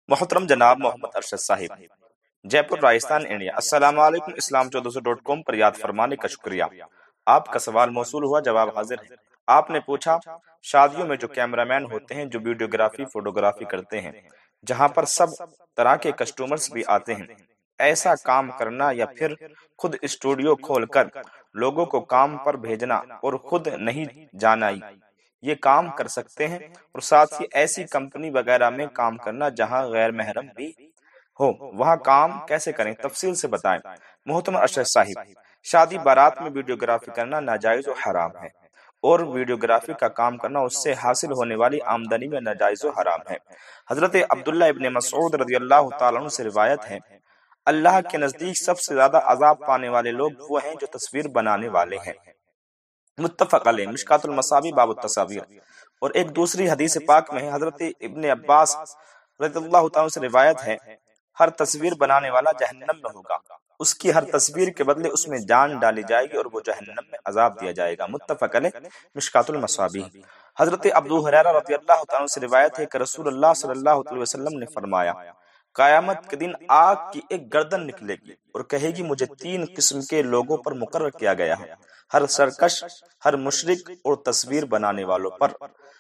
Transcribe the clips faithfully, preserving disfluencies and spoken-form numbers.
محترم جناب محمد ارشد صاحب، جے پور راجستھان انڈیا۔ السلام علیکم۔ اسلام چودہ سو ڈاٹ کام پر یاد فرمانے کا شکریہ۔ آپ کا سوال موصول ہوا، جواب حاضر ہے۔ آپ نے پوچھا شادیوں میں جو کیمرہ مین ہوتے ہیں جو ویڈیوگرافی فوٹوگرافی کرتے ہیں، جہاں پر سب طرح کے کسٹمرز بھی آتے ہیں، ایسا کام کرنا یا پھر خود اسٹوڈیو کھول کر لوگوں کو کام پر بھیجنا اور خود نہیں جانا، یہ کام کر سکتے ہیں؟ اور ساتھ ہی ایسی کمپنی وغیرہ میں کام کرنا جہاں غیر محرم بھی ہو، وہاں کام کیسے کریں؟ تفصیل سے بتائیں۔ محترم ارشد صاحب، شادی بارات میں ویڈیوگرافی کرنا ناجائز و حرام ہے، اور ویڈیوگرافی کا کام کرنا اس سے حاصل ہونے والی آمدنی میں ناجائز و حرام ہے۔ حضرت عبداللہ ابن مسعود رضی اللہ تعالیٰ عنہ سے روایت ہے، اللہ کے نزدیک سب سے زیادہ عذاب پانے والے لوگ وہ ہیں جو تصویر بنانے والے ہیں۔ متفق علیہ، مشکات المصابیح باب التصاویر۔ اور ایک دوسری حدیث پاک میں حضرت ابن عباس رضی اللہ تعالیٰ سے روایت ہے، ہر تصویر بنانے والا جہنم میں ہوگا، اس کی ہر تصویر کے بدلے اس میں جان ڈالی جائے گی اور وہ جہنم میں عذاب دیا جائے گا۔ متفق علیہ، مشکات المصابیح۔ حضرت ابو ہریرہ رضی اللہ تعالیٰ سے روایت ہے کہ رسول اللہ صلی اللہ علیہ وسلم نے فرمایا، قیامت کے دن آگ کی ایک گردن نکلے گی اور کہے گی مجھے تین قسم کے لوگوں پر مقرر کیا گیا ہے، ہر سرکش، ہر مشرک اور تصویر بنانے والوں پر۔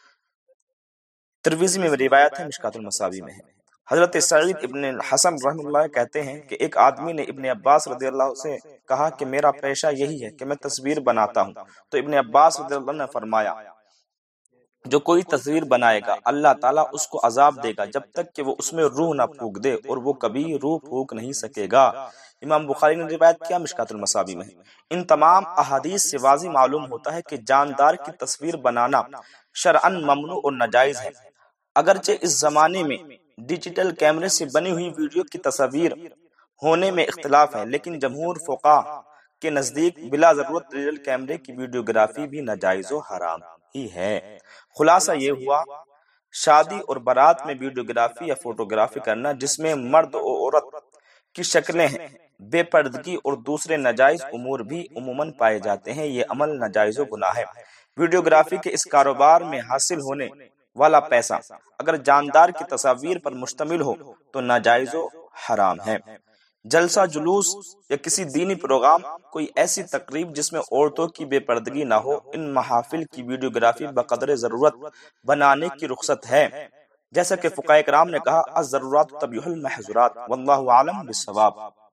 ترمذی میں روایت ہے، مشکات المصابیح میں ہے۔ حضرت سعید ابن حسن رحمہ اللہ کہتے ہیں کہ ایک آدمی نے ابن عباس رضی اللہ عنہ سے کہا کہ میرا پیشہ یہی ہے کہ میں تصویر بناتا ہوں، تو ابن عباس رضی اللہ عنہ نے فرمایا، جو کوئی تصویر بنائے گا اللہ تعالیٰ اس کو عذاب دے گا جب تک کہ وہ اس میں روح نہ پھونک دے، اور وہ کبھی روح پھونک نہیں سکے گا۔ امام بخاری نے روایت کیا، مشکات المصابیح میں۔ ان تمام احادیث سے واضح معلوم ہوتا ہے کہ جاندار کی تصویر بنانا شرعاً ممنوع اور ناجائز ہے۔ اگرچہ اس زمانے میں ڈیجیٹل کیمرے سے بنی ہوئی ویڈیو کی تصاویر ہونے میں اختلاف ہے، لیکن جمہور فقہاء کے نزدیک بلا ضرورت ڈیجیٹل کیمرے کی ویڈیوگرافی بھی ناجائز و حرام ہی ہے۔ خلاصہ یہ ہوا، شادی اور بارات میں ویڈیوگرافی یا فوٹوگرافی کرنا جس میں مرد و عورت کی شکلیں ہیں، بے پردگی اور دوسرے ناجائز امور بھی عموماً پائے جاتے ہیں، یہ عمل ناجائز و گناہ ہے۔ ویڈیوگرافی کے اس کاروبار میں حاصل ہونے والا پیسہ اگر جاندار کی تصاویر پر مشتمل ہو تو ناجائز و حرام ہے۔ جلسہ جلوس یا کسی دینی پروگرام، کوئی ایسی تقریب جس میں عورتوں کی بے پردگی نہ ہو، ان محافل کی ویڈیوگرافی بقدر ضرورت بنانے کی رخصت ہے، جیسا کہ فقہاء کرام نے کہا، الضرورات تبیح المحظورات، واللہ اعلم بالصواب۔